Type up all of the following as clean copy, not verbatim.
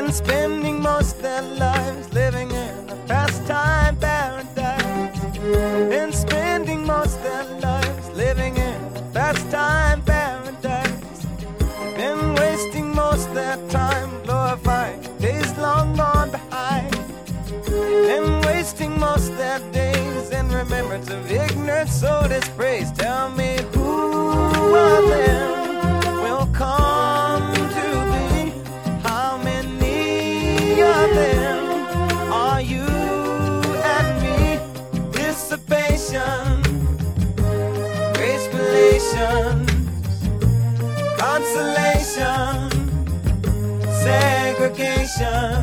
been spending most of their lives living in a pastime paradise. Been spending most of their lives living in a pastime paradise. Been wasting most of their time glorifying days long gone behind. Been wasting most of their days in remembrance of ignorant soul dispraise. Tell me who of them will come to be? How many of them are you and me? Dissipation, grace relations, consolation, segregation,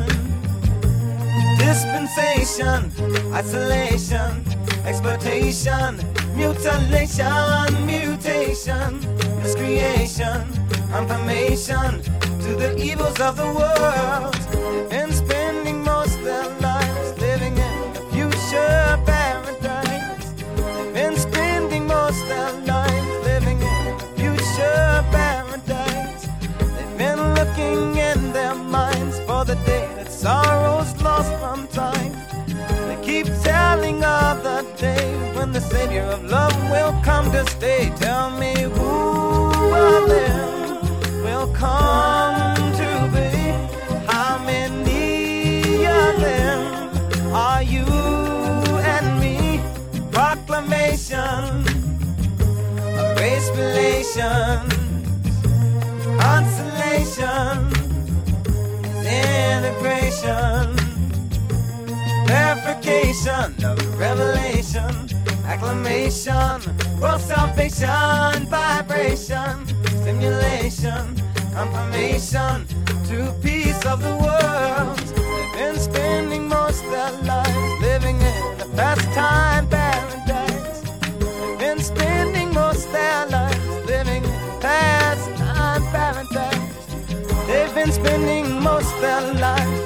dispensation, isolation, exploitation, mutilation, mutation, miscreation, confirmation to the evils of the world. They've been spending most of their lives living in a future paradise. They've been spending most of their lives living in a future paradise. They've been looking in their minds for the day that sorrow's lost from time. They keep telling of the day when the Savior of love will come to stay. Tell me who of them will come to be? How many of them are you and me? Proclamation of grace relations, consolation, integration, verification of revelation, acclamation, world salvation, vibration, stimulation, confirmation to peace of the world. They've been spending most of their lives living in a pastime paradise. They've been spending most of their lives living in a pastime paradise. They've been spending most of their lives